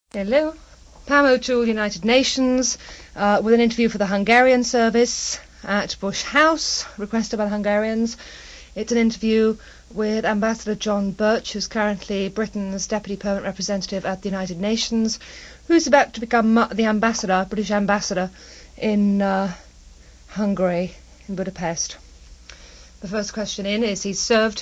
Hello. Pam O'Toole, United Nations, with an interview for the Hungarian service at Bush House, requested by the Hungarians. It's an interview with Ambassador John Birch, who's currently Britain's Deputy Permanent Representative at the United Nations, who's about to become the British ambassador in Hungary, in Budapest. The first question is, he served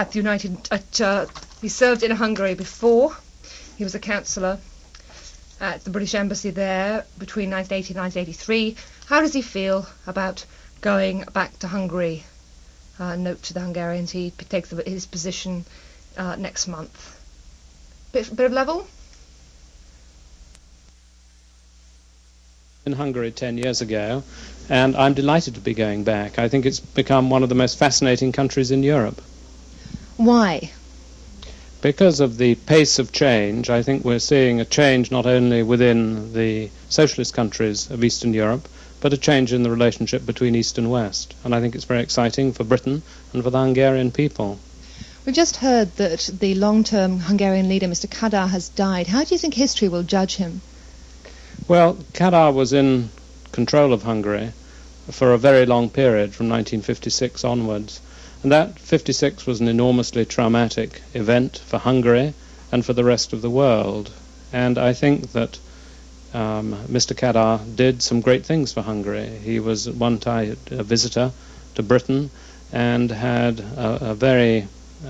in Hungary before. He was a councillor at the British Embassy there between 1980 and 1983. How does he feel about going back to Hungary? Note to the Hungarians, he takes his position next month. Bit of level? In Hungary 10 years ago, and I'm delighted to be going back. I think it's become one of the most fascinating countries in Europe. Why? Because of the pace of change. I think we're seeing a change not only within the socialist countries of Eastern Europe, but a change in the relationship between East and West. And I think it's very exciting for Britain and for the Hungarian people. We've just heard that the long-term Hungarian leader, Mr. Kadar, has died. How do you think history will judge him? Well, Kadar was in control of Hungary for a very long period, from 1956 onwards. And that 56 was an enormously traumatic event for Hungary and for the rest of the world. And I think that Mr. Kadar did some great things for Hungary. He was at one time a visitor to Britain and had a very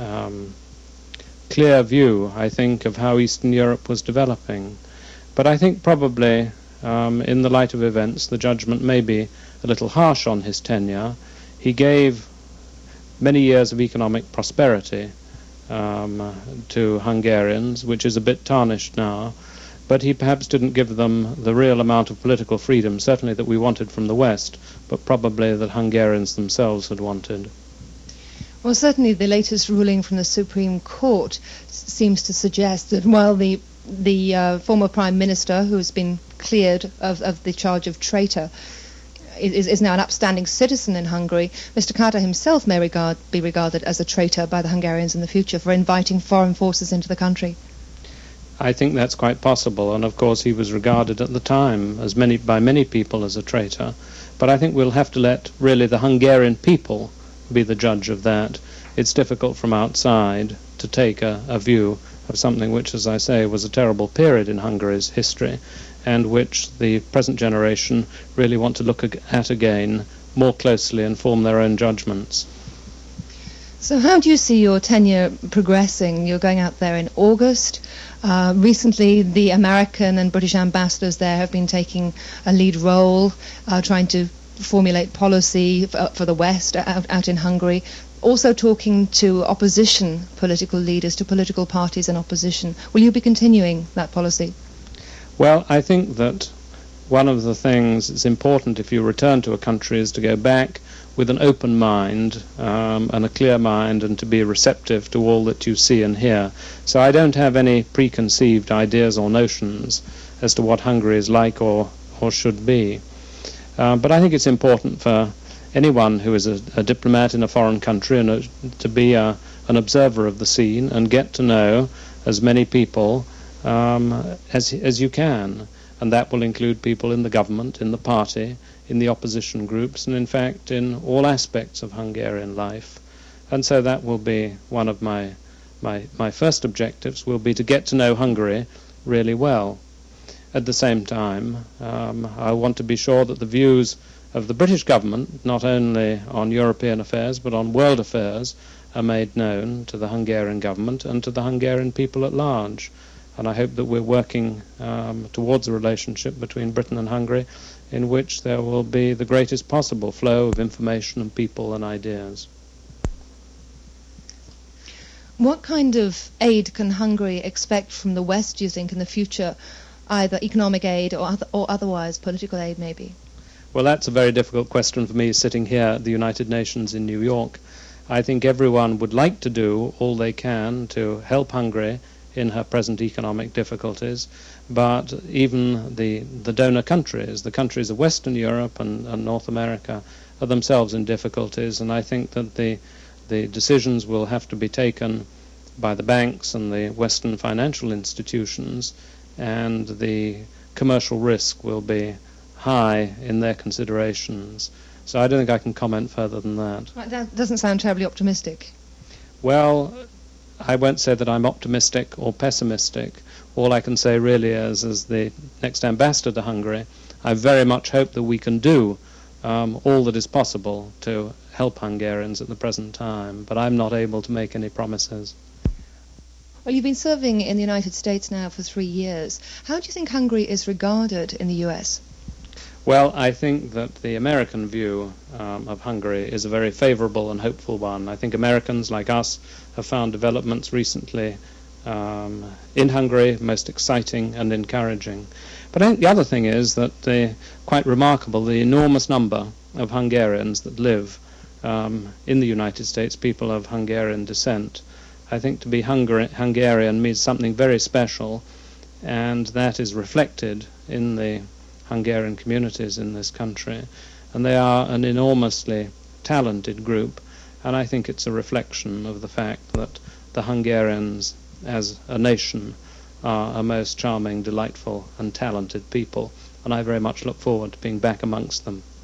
clear view, I think, of how Eastern Europe was developing. But I think probably, in the light of events, the judgment may be a little harsh on his tenure. He gave many years of economic prosperity to Hungarians, which is a bit tarnished now, but he perhaps didn't give them the real amount of political freedom, certainly that we wanted from the West, but probably that Hungarians themselves had wanted. Well, certainly the latest ruling from the Supreme Court seems to suggest that while the former Prime Minister, who's been cleared of the charge of traitor, is now an upstanding citizen in Hungary, Mr. Kadar himself may be regarded as a traitor by the Hungarians in the future for inviting foreign forces into the country. I think that's quite possible, and of course he was regarded at the time by many people as a traitor. But I think we'll have to let really the Hungarian people be the judge of that. It's difficult from outside to take a view of something which, as I say, was a terrible period in Hungary's history, and which the present generation really want to look at again more closely and form their own judgments. So how do you see your tenure progressing? You're going out there in August. Recently, the American and British ambassadors there have been taking a lead role, trying to formulate policy for the West out in Hungary, also talking to opposition political leaders, to political parties in opposition. Will you be continuing that policy? Well, I think that one of the things that's important if you return to a country is to go back with an open mind and a clear mind, and to be receptive to all that you see and hear. So I don't have any preconceived ideas or notions as to what Hungary is like or should be. But I think it's important for anyone who is a diplomat in a foreign country and to be an observer of the scene and get to know as many people as you can, and that will include people in the government, in the party, in the opposition groups, and in fact in all aspects of Hungarian life. And so that will be one of my first objectives, will be to get to know Hungary really well. At the same time, I want to be sure that the views of the British government, not only on European affairs but on world affairs, are made known to the Hungarian government and to the Hungarian people at large. And I hope that we're working towards a relationship between Britain and Hungary in which there will be the greatest possible flow of information and people and ideas. What kind of aid can Hungary expect from the West, do you think, in the future, either economic aid or otherwise political aid maybe? Well, that's a very difficult question for me sitting here at the United Nations in New York. I think everyone would like to do all they can to help Hungary in her present economic difficulties, but even the donor countries, the countries of Western Europe and North America, are themselves in difficulties, and I think that the decisions will have to be taken by the banks and the Western financial institutions and the commercial risk will be high in their considerations. So I don't think I can comment further than that. Right, that doesn't sound terribly optimistic. Well, I won't say that I'm optimistic or pessimistic. All I can say really is, as the next ambassador to Hungary, I very much hope that we can do all that is possible to help Hungarians at the present time, but I'm not able to make any promises. Well, you've been serving in the United States now for 3 years. How do you think Hungary is regarded in the US? Well, I think that the American view of Hungary is a very favorable and hopeful one. I think Americans, like us, have found developments recently in Hungary most exciting and encouraging. But I think the other thing is that quite remarkable, the enormous number of Hungarians that live in the United States, people of Hungarian descent. I think to be Hungarian means something very special, and that is reflected in the Hungarian communities in this country. And they are an enormously talented group, and I think it's a reflection of the fact that the Hungarians as a nation are a most charming, delightful and talented people, and I very much look forward to being back amongst them.